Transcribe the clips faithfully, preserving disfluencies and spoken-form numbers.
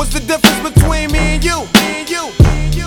What's the difference between me and you? Me and you. Me and you.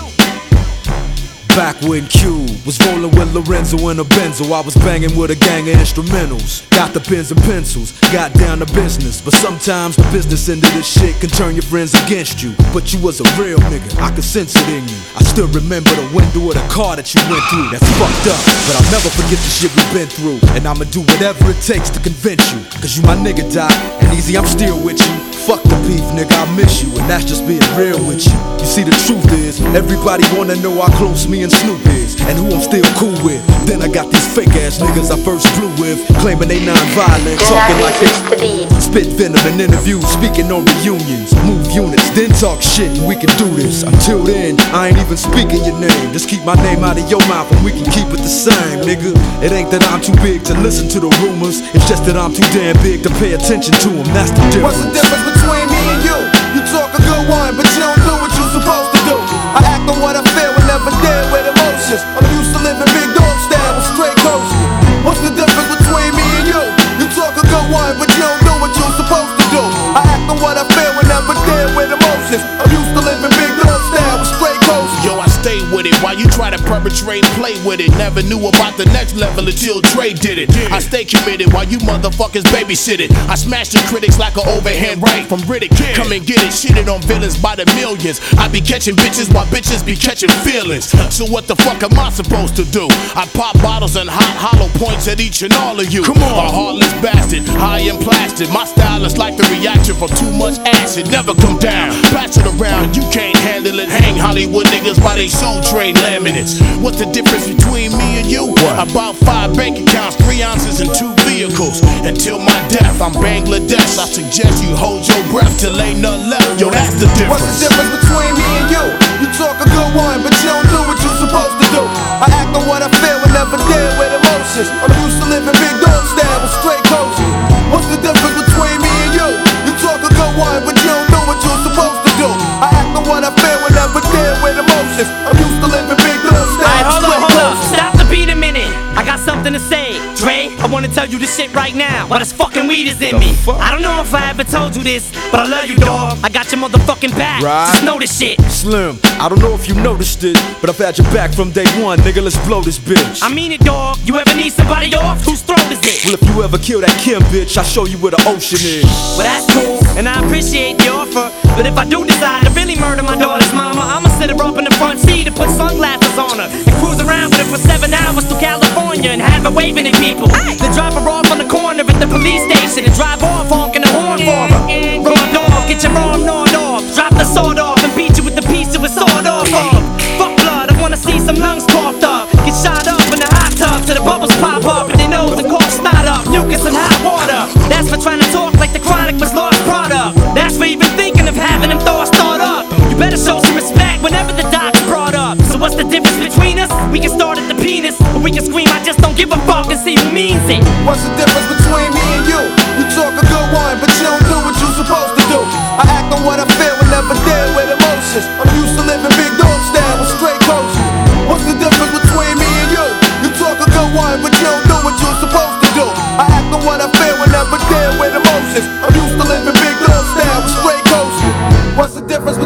Back when Q was rolling with Lorenzo in a Benzo, I was banging with a gang of instrumentals. Got the pens and pencils, got down to business. But sometimes the business end of this shit can turn your friends against you. But you was a real nigga, I could sense it in you. I still remember the window of the car that you went through. That's fucked up, but I'll never forget the shit we've been through. And I'ma do whatever it takes to convince you. Cause you my nigga, Doc, and easy, I'm still with you. Fuck the beef, nigga, I miss you, and that's just being real with you. You see, the truth is, everybody wanna know how close me and Snoop is, and who I'm still cool with. Then I got these fake ass niggas I first flew with, claiming they non-violent, talking like they spit venom in interviews, speaking on reunions, move units, then talk shit, and we can do this. Until then, I ain't even speaking your name. Just keep my name out of your mouth, and we can keep it the same, nigga. It ain't that I'm too big to listen to the rumors, it's just that I'm too damn big to pay attention to them. That's the difference. What's the difference between me and you? You talk a good one, but you don't do what you supposed to do. I act on what I feel and never deal with emotions. I'm used to living big dog style with straight coaches. What's the difference between me and you? You talk a good one, but you don't do what you supposed to do. I act on what I feel and never deal with emotions. I'm used to living big dog style with straight coaches. Yo, I stay with it while you try to perpetrate, play with it. Never knew about the next level until Dre did it. I stay committed while you motherfuckers babysit it. I smash the critics like an overhand right from Riddick. Come and get it, shitted on villains by the millions. I be catching bitches while bitches be catching feelings. So what the fuck am I supposed to do? I pop bottles and hot hollow points at each and all of you. Come on, a heartless bastard, high and plastic. My style is like the reaction from too much acid. Never come down, pass it around, you can't handle it. Hang Hollywood niggas by they soul trade laminates. What's the difference between me and you? What? About five bank accounts, three ounces and two vehicles. Until my death, I'm Bangladesh. I suggest you hold your breath till ain't nothing left. Yo, that's the difference. What's the difference between me and you? You talk a good one, but you don't do what you supposed to do. I act on what I feel and never deal with emotions. I'm used to living big dog style with straight coaches. What's the difference between me and you? You talk a good one, but you don't do what you supposed to do. I act on what I feel and never deal with emotions. I'm used to living big dog style. Alright, hold up, hold up. Stop the beat a minute. I got something to say. Dre, I wanna tell you this shit right now. Why this fucking weed is in me. I don't know if I ever told you this, but I love you, dog. I got your motherfucking back. Right. Just know this shit. Slim, I don't know if you noticed it, but I've had your back from day one, nigga. Let's blow this bitch. I mean it, dog. You ever need somebody off? Whose throat is it? Well, if you ever kill that Kim bitch, I'll show you where the ocean is. Well, that's cool, and I appreciate the offer. But if I do decide to really murder my daughter's mama, I'ma sit her up in the front seat and put sunglasses on her and cruise around with her for seven hours to California and have her waving at people. Then drop her off on the corner at the police station and drive off honking the horn for her. Raw dog, get your arm gnawed off. Drop the sword off and beat you with the piece of a sword off of. Fuck blood, I wanna see some lungs coughed up. Get shot up in the hot tub till the bubbles pop up and they nose and cough snot up. Mucus and hot water. That's for trying to talk like the Chronic was lost product. That's for even thinking of having them thoughts thought up. You better show some respect whenever the doc's brought up. So what's the difference between us? We can start at the penis, or we can scream I just don't give a fuck and see who means it. What's the difference between me and you? You talk a good one, but you don't do what you supposed to do. I act on what I feel and never deal with emotions. I'm used to living big dog style with straight coaches. What's the difference between me and you? You talk a good one, but you don't do what you supposed to do. I act on what I feel and never deal with emotions. I'm used to living big dog style with straight coaches. What's the difference